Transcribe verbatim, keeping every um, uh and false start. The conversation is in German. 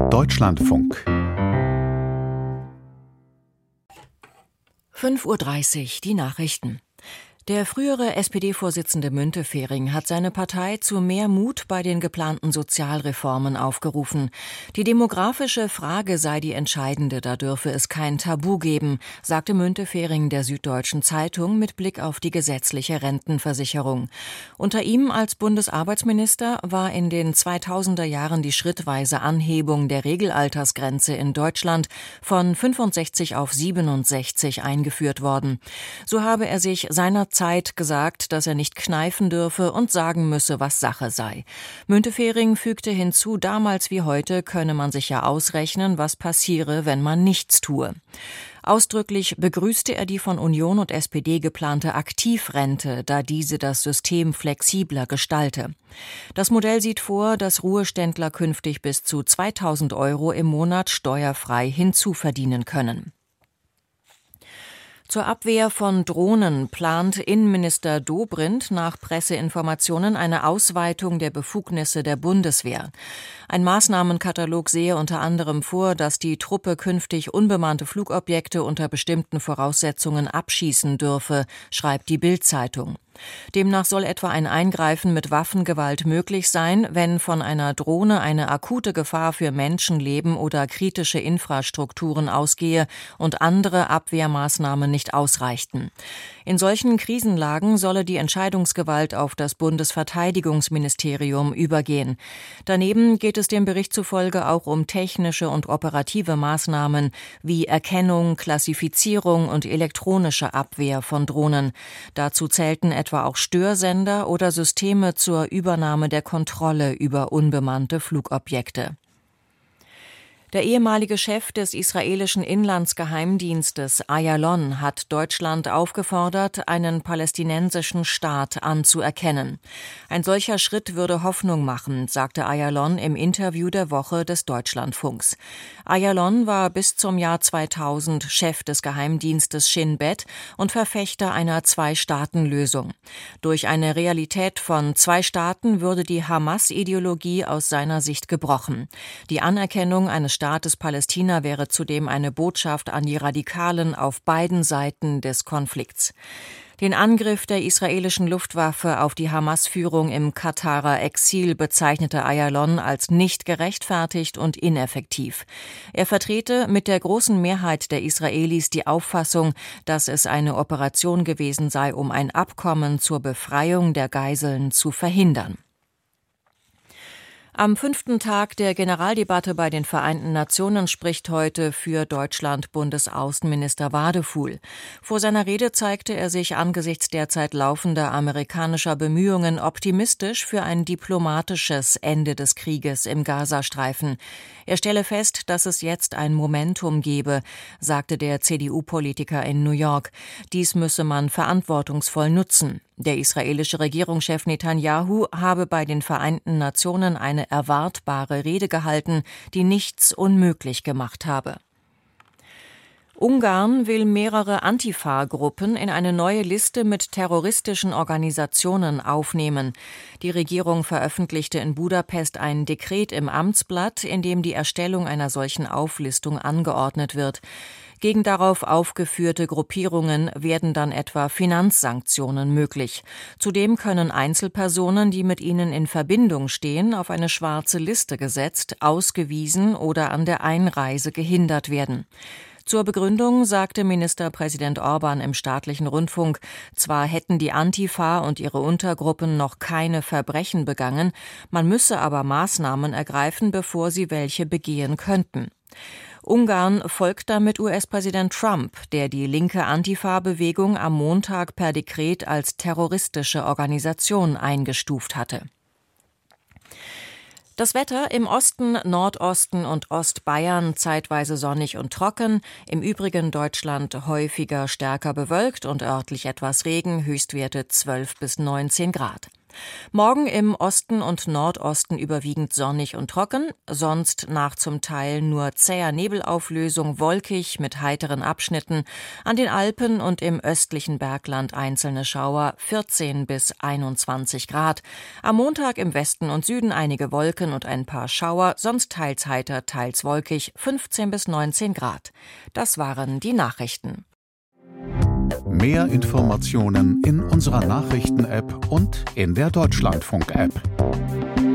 Deutschlandfunk. fünf Uhr dreißig, die Nachrichten. Der frühere S P D-Vorsitzende Müntefering hat seine Partei zu mehr Mut bei den geplanten Sozialreformen aufgerufen. Die demografische Frage sei die entscheidende, da dürfe es kein Tabu geben, sagte Müntefering der Süddeutschen Zeitung mit Blick auf die gesetzliche Rentenversicherung. Unter ihm als Bundesarbeitsminister war in den zweitausender Jahren die schrittweise Anhebung der Regelaltersgrenze in Deutschland von fünfundsechzig auf siebenundsechzig eingeführt worden. So habe er sich seinerzeit Zeit gesagt, dass er nicht kneifen dürfe und sagen müsse, was Sache sei. Müntefering fügte hinzu, damals wie heute könne man sich ja ausrechnen, was passiere, wenn man nichts tue. Ausdrücklich begrüßte er die von Union und S P D geplante Aktivrente, da diese das System flexibler gestalte. Das Modell sieht vor, dass Ruheständler künftig bis zu zweitausend Euro im Monat steuerfrei hinzuverdienen können. Zur Abwehr von Drohnen plant Innenminister Dobrindt nach Presseinformationen eine Ausweitung der Befugnisse der Bundeswehr. Ein Maßnahmenkatalog sehe unter anderem vor, dass die Truppe künftig unbemannte Flugobjekte unter bestimmten Voraussetzungen abschießen dürfe, schreibt die Bild-Zeitung. Demnach soll etwa ein Eingreifen mit Waffengewalt möglich sein, wenn von einer Drohne eine akute Gefahr für Menschenleben oder kritische Infrastrukturen ausgehe und andere Abwehrmaßnahmen nicht ausreichten. In solchen Krisenlagen solle die Entscheidungsgewalt auf das Bundesverteidigungsministerium übergehen. Daneben geht es dem Bericht zufolge auch um technische und operative Maßnahmen wie Erkennung, Klassifizierung und elektronische Abwehr von Drohnen. Dazu zählten etwa auch Störsender oder Systeme zur Übernahme der Kontrolle über unbemannte Flugobjekte. Der ehemalige Chef des israelischen Inlandsgeheimdienstes Ayalon hat Deutschland aufgefordert, einen palästinensischen Staat anzuerkennen. Ein solcher Schritt würde Hoffnung machen, sagte Ayalon im Interview der Woche des Deutschlandfunks. Ayalon war bis zum Jahr zweitausend Chef des Geheimdienstes Shin Bet und Verfechter einer Zwei-Staaten-Lösung. Durch eine Realität von zwei Staaten würde die Hamas-Ideologie aus seiner Sicht gebrochen. Die Anerkennung eines Staates Palästina wäre zudem eine Botschaft an die Radikalen auf beiden Seiten des Konflikts. Den Angriff der israelischen Luftwaffe auf die Hamas-Führung im Katarer Exil bezeichnete Ayalon als nicht gerechtfertigt und ineffektiv. Er vertrete mit der großen Mehrheit der Israelis die Auffassung, dass es eine Operation gewesen sei, um ein Abkommen zur Befreiung der Geiseln zu verhindern. Am fünften Tag der Generaldebatte bei den Vereinten Nationen spricht heute für Deutschland Bundesaußenminister Wadefuhl. Vor seiner Rede zeigte er sich angesichts derzeit laufender amerikanischer Bemühungen optimistisch für ein diplomatisches Ende des Krieges im Gazastreifen. Er stelle fest, dass es jetzt ein Momentum gebe, sagte der C D U-Politiker in New York. Dies müsse man verantwortungsvoll nutzen. Der israelische Regierungschef Netanyahu habe bei den Vereinten Nationen eine erwartbare Rede gehalten, die nichts unmöglich gemacht habe. Ungarn will mehrere Antifa-Gruppen in eine neue Liste mit terroristischen Organisationen aufnehmen. Die Regierung veröffentlichte in Budapest ein Dekret im Amtsblatt, in dem die Erstellung einer solchen Auflistung angeordnet wird. Gegen darauf aufgeführte Gruppierungen werden dann etwa Finanzsanktionen möglich. Zudem können Einzelpersonen, die mit ihnen in Verbindung stehen, auf eine schwarze Liste gesetzt, ausgewiesen oder an der Einreise gehindert werden. Zur Begründung sagte Ministerpräsident Orban im staatlichen Rundfunk, zwar hätten die Antifa und ihre Untergruppen noch keine Verbrechen begangen, man müsse aber Maßnahmen ergreifen, bevor sie welche begehen könnten. Ungarn folgt damit U S-Präsident Trump, der die linke Antifa-Bewegung am Montag per Dekret als terroristische Organisation eingestuft hatte. Das Wetter im Osten, Nordosten und Ostbayern zeitweise sonnig und trocken, im übrigen Deutschland häufiger stärker bewölkt und örtlich etwas Regen, Höchstwerte zwölf bis neunzehn Grad. Morgen im Osten und Nordosten überwiegend sonnig und trocken, sonst nach zum Teil nur zäher Nebelauflösung, wolkig mit heiteren Abschnitten, an den Alpen und im östlichen Bergland einzelne Schauer, vierzehn bis einundzwanzig Grad. Am Montag im Westen und Süden einige Wolken und ein paar Schauer, sonst teils heiter, teils wolkig, fünfzehn bis neunzehn Grad. Das waren die Nachrichten. Mehr Informationen in unserer Nachrichten-App und in der Deutschlandfunk-App.